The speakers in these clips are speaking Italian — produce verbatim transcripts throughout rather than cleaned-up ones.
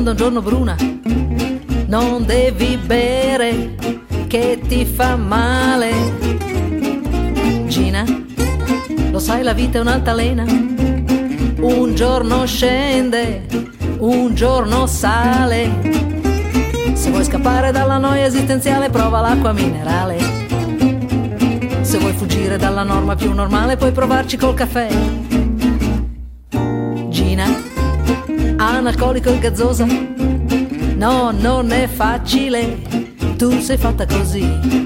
bionda, un giorno bruna. Non devi bere che ti fa male. Gina, lo sai, la vita è un'altalena. Un giorno scende, un giorno sale. Se vuoi scappare dalla noia esistenziale, prova l'acqua minerale. Se vuoi fuggire dalla norma più normale, puoi provarci col caffè. Gina, analcolico e gazzosa. No, non è facile, tu sei fatta così.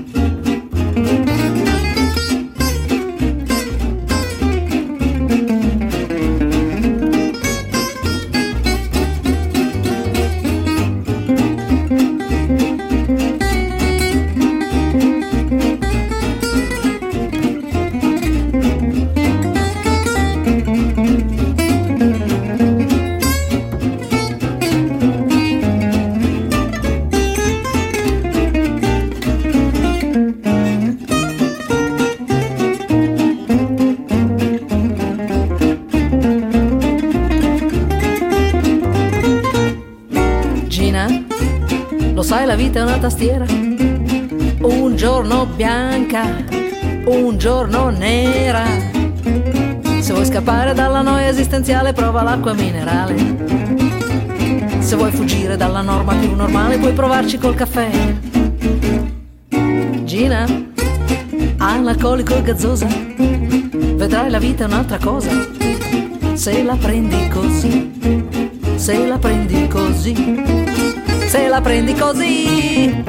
Lo sai, la vita è una tastiera. Un giorno bianca, un giorno nera. Se vuoi scappare dalla noia esistenziale, prova l'acqua minerale. Se vuoi fuggire dalla norma più normale, puoi provarci col caffè. Gina, analcolico e gazzosa. Vedrai, la vita è un'altra cosa. Se la prendi così, se la prendi così, se la prendi così.